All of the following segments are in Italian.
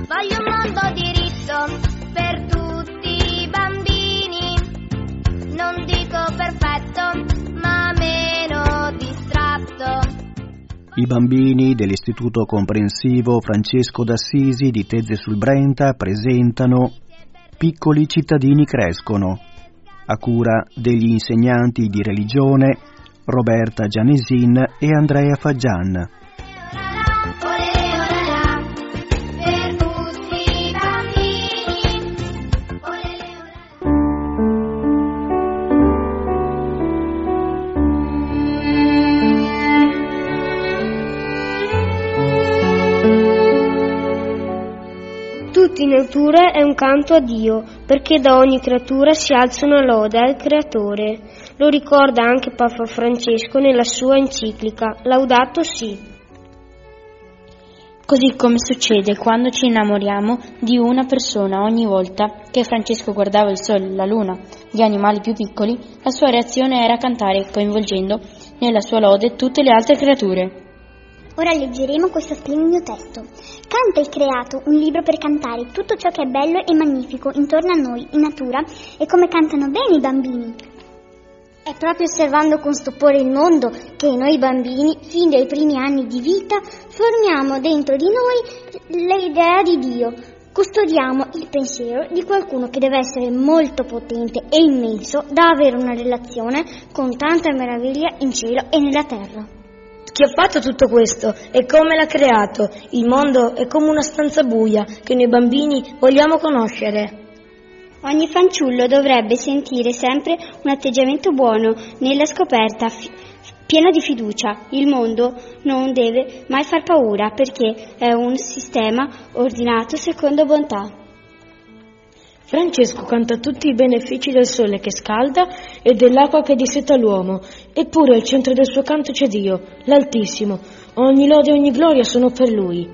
Voglio un mondo diritto per tutti i bambini, non dico perfetto, ma meno distratto. I bambini dell'Istituto Comprensivo Francesco d'Assisi di Tezze sul Brenta presentano Piccoli cittadini crescono, a cura degli insegnanti di religione Roberta Gianesin e Andrea Faggian. Tutti in natura è un canto a Dio, perché da ogni creatura si alza una lode al Creatore. Lo ricorda anche Papa Francesco nella sua enciclica Laudato Si. Così come succede quando ci innamoriamo di una persona, ogni volta che Francesco guardava il sole, la luna, gli animali più piccoli, la sua reazione era cantare, coinvolgendo nella sua lode tutte le altre creature. Ora leggeremo questo splendido testo. Canta il creato, un libro per cantare tutto ciò che è bello e magnifico intorno a noi, in natura, e come cantano bene i bambini. È proprio osservando con stupore il mondo che noi bambini, fin dai primi anni di vita, formiamo dentro di noi l'idea di Dio. Custodiamo il pensiero di qualcuno che deve essere molto potente e immenso da avere una relazione con tanta meraviglia in cielo e nella terra. Chi ha fatto tutto questo e come l'ha creato? Il mondo è come una stanza buia che noi bambini vogliamo conoscere. Ogni fanciullo dovrebbe sentire sempre un atteggiamento buono nella scoperta, pieno di fiducia. Il mondo non deve mai far paura perché è un sistema ordinato secondo bontà. Francesco canta tutti i benefici del sole che scalda e dell'acqua che disseta l'uomo, eppure al centro del suo canto c'è Dio, l'Altissimo. Ogni lode e ogni gloria sono per Lui.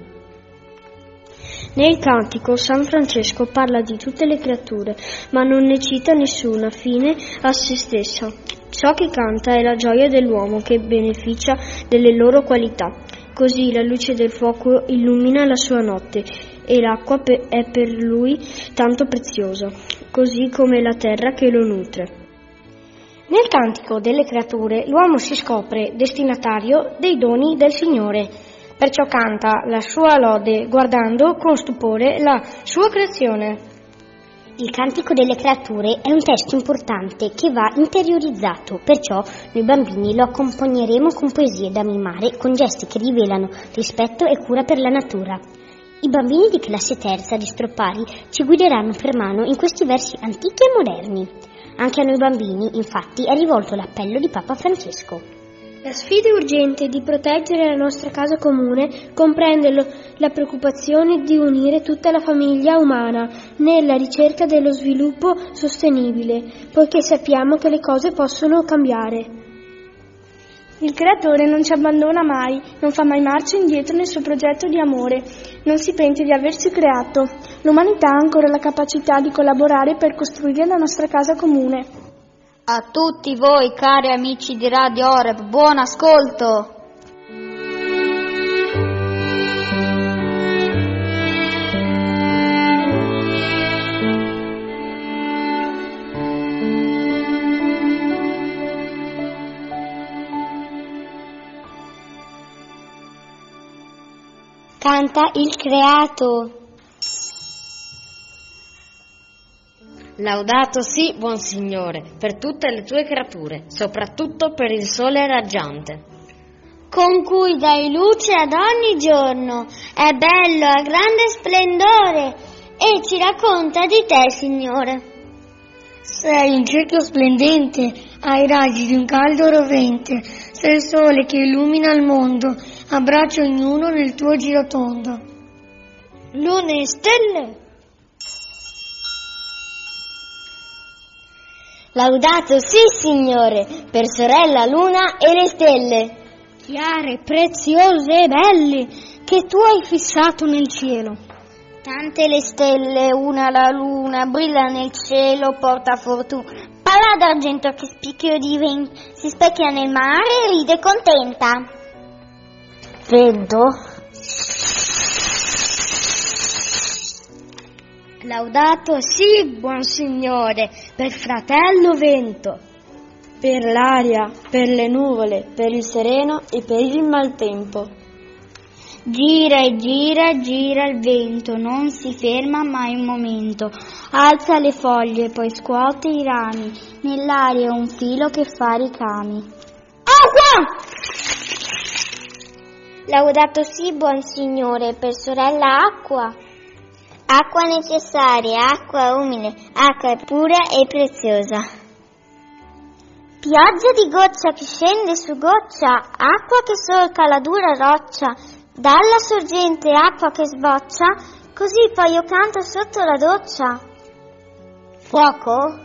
Nel cantico San Francesco parla di tutte le creature, ma non ne cita nessuna fine a se stessa. Ciò che canta è la gioia dell'uomo che beneficia delle loro qualità. Così la luce del fuoco illumina la sua notte e l'acqua è per lui tanto preziosa, così come la terra che lo nutre. Nel cantico delle creature l'uomo si scopre destinatario dei doni del Signore, perciò canta la sua lode guardando con stupore la sua creazione. Il cantico delle creature è un testo importante che va interiorizzato, perciò noi bambini lo accompagneremo con poesie da mimare, con gesti che rivelano rispetto e cura per la natura. I bambini di classe terza di Stroppari ci guideranno per mano in questi versi antichi e moderni. Anche a noi bambini, infatti, è rivolto l'appello di Papa Francesco. La sfida urgente di proteggere la nostra casa comune comprende la preoccupazione di unire tutta la famiglia umana nella ricerca dello sviluppo sostenibile, poiché sappiamo che le cose possono cambiare. Il Creatore non ci abbandona mai, non fa mai marcia indietro nel suo progetto di amore, non si pente di averci creato. L'umanità ha ancora la capacità di collaborare per costruire la nostra casa comune. A tutti voi, cari amici di Radio Oreb, buon ascolto! Canta il creato. Laudato sì, buon Signore, per tutte le tue creature, soprattutto per il sole raggiante. Con cui dai luce ad ogni giorno, è bello a grande splendore e ci racconta di te, Signore. Sei un cerchio splendente, ai raggi di un caldo rovente, sei il sole che illumina il mondo, abbraccia ognuno nel tuo girotondo. Lune e stelle. Laudato sì, Signore, per sorella luna e le stelle, chiare, preziose e belle, che tu hai fissato nel cielo. Tante le stelle, una la luna, brilla nel cielo, porta fortuna. Palla d'argento che spicchio di vento, si specchia nel mare e ride contenta. Vento, Laudato si, buon Signore, per fratello vento, per l'aria, per le nuvole, per il sereno e per il maltempo. Gira e gira, gira il vento, non si ferma mai un momento. Alza le foglie, poi scuote i rami, nell'aria un filo che fa ricami. Acqua! Laudato si, buon Signore, per sorella acqua. Acqua necessaria, acqua umile, acqua pura e preziosa. Pioggia di goccia che scende su goccia, acqua che solca la dura roccia, dalla sorgente acqua che sboccia, così poi io canto sotto la doccia. Fuoco?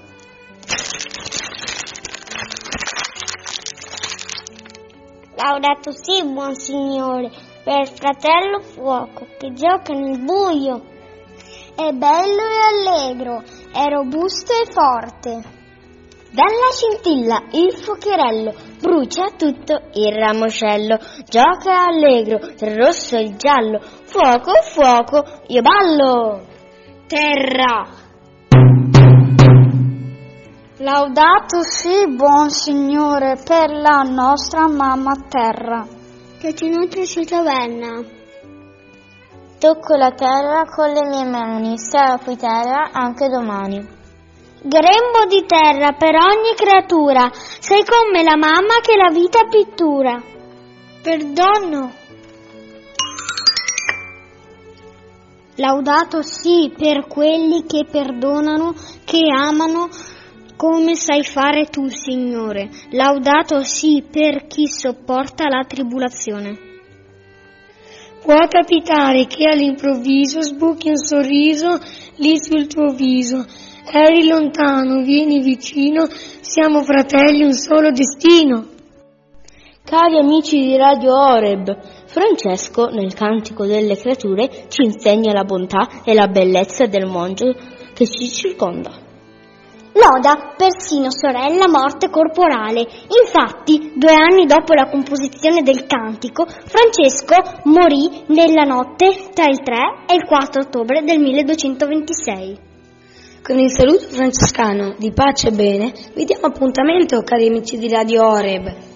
Laudato si, buon Signore, per fratello fuoco che gioca nel buio. È bello e allegro, è robusto e forte. Dalla scintilla il fuocherello, brucia tutto il ramoscello. Gioca allegro tra il rosso e il giallo, fuoco, fuoco, io ballo. Terra. Laudato si, buon Signore, per la nostra mamma terra, Che ci nutre si taverna. Tocco la terra con le mie mani, sarò qui terra anche domani. Grembo di terra per ogni creatura, sei come la mamma che la vita pittura. Perdono. Laudato sì per quelli che perdonano, che amano, come sai fare tu, Signore. Laudato sì per chi sopporta la tribolazione. Può capitare che all'improvviso sbuchi un sorriso lì sul tuo viso. Eri lontano, vieni vicino, siamo fratelli, un solo destino. Cari amici di Radio Oreb, Francesco nel Cantico delle Creature ci insegna la bontà e la bellezza del mondo che ci circonda. Loda persino sorella morte corporale. Infatti, 2 anni dopo la composizione del cantico, Francesco morì nella notte tra il 3 e il 4 ottobre del 1226. Con il saluto francescano di pace e bene, vi diamo appuntamento, cari amici di Radio Oreb,